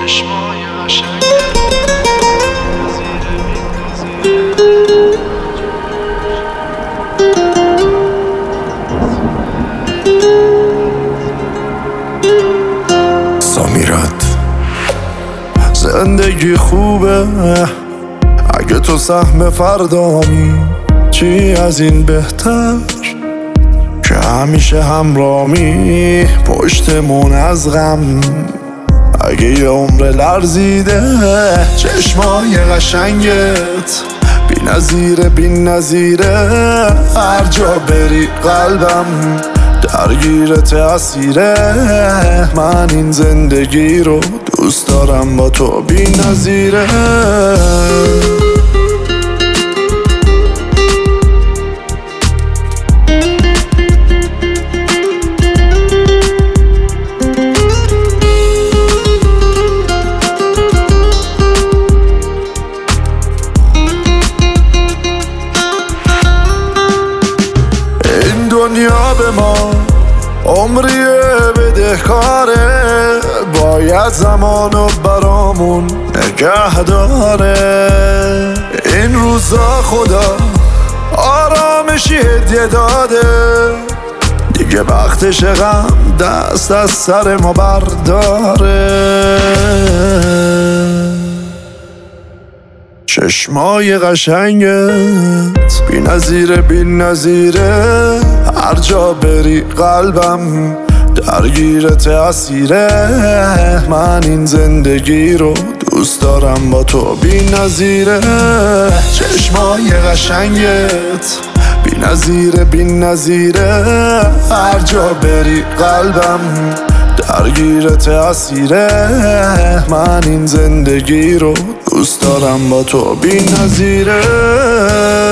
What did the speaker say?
چشمای قشنگ سامیرات زندگی خوبه اگه تو سهم فردامی، چی از این بهتر که همیشه همرامی پشتمون از غم. اگه یه عمر لرزیده چشمای قشنگت بی نظیره، هر جا بری قلبم درگیرت اسیره. من این زندگی رو دوست دارم با تو بی نظیره. دنیا به ما عمریه بدهکاره، باید زمانو برامون نگه داره. این روزا خدا آرامشی هدیه داده، دیگه وقتش غم دست از سر ما برداره. چشمای قشنگت بی نظیره، هر جا بری قلبم درگیرت اسیره. من این زندگی رو دوست دارم با تو بی نظیره. چشمای قشنگت بی نظیره، هر جا بری قلبم درگیرت اسیره. من این زندگی رو دوست دارم با تو بی نظیره.